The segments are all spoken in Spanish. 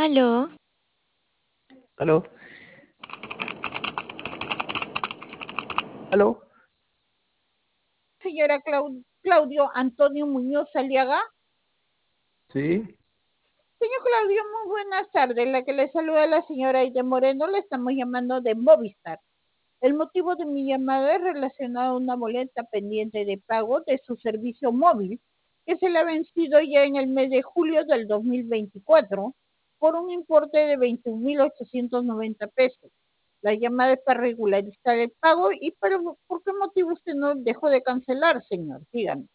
Aló, Aló, aló, Señora Claudio Antonio Muñoz Aliaga. sí, Señor Claudio, muy buenas tardes. La que le saluda la señora Aide Moreno, le estamos llamando de Movistar. El motivo de mi llamada es relacionado a una boleta pendiente de pago de su servicio móvil, que se le ha vencido ya en el mes de julio del 2024 por un importe de 21.890 pesos. La llamada es para regularizar el pago y ¿por qué motivo usted no dejó de cancelar, señor? Dígame.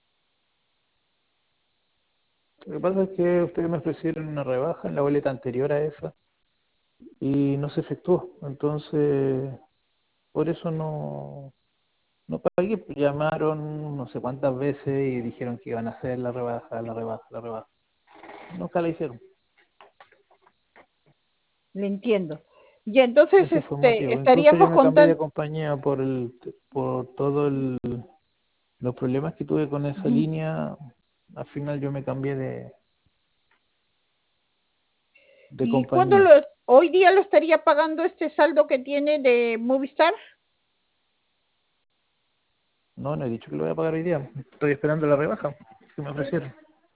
lo que pasa es que ustedes me ofrecieron una rebaja en la boleta anterior a esa y no se efectuó, entonces por eso no pagué, pues, llamaron no sé cuántas veces y dijeron que iban a hacer la rebaja, la rebaja, la rebaja. Nunca la hicieron, Le entiendo. Y entonces ese fue el motivo. Incluso yo estaríamos me cambié de contando. compañía por todos los problemas que tuve con esa línea. Al final yo me cambié de ¿Y cuándo compañía. hoy día lo estaría pagando este saldo que tiene de Movistar? No, no he dicho que lo voy a pagar hoy día. Estoy esperando la rebaja que me ofrecieron.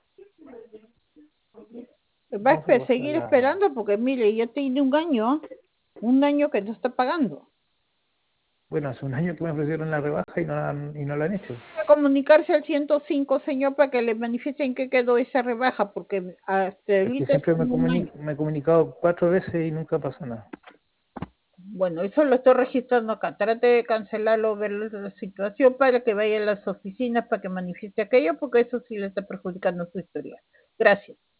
Va No se a pasa seguir esperando porque mire, ya tiene un año que no está pagando. Bueno, hace un año que me ofrecieron la rebaja y no la han hecho. A comunicarse al 105, señor, para que le manifiesten que quedó esa rebaja, porque hasta Es que ahorita es siempre como un año. me he comunicado 4 veces y nunca pasa nada. Bueno, eso lo estoy registrando acá. Trate de cancelarlo, ver la situación para que vaya a las oficinas para que manifieste aquello, porque eso sí le está perjudicando su historia. Gracias.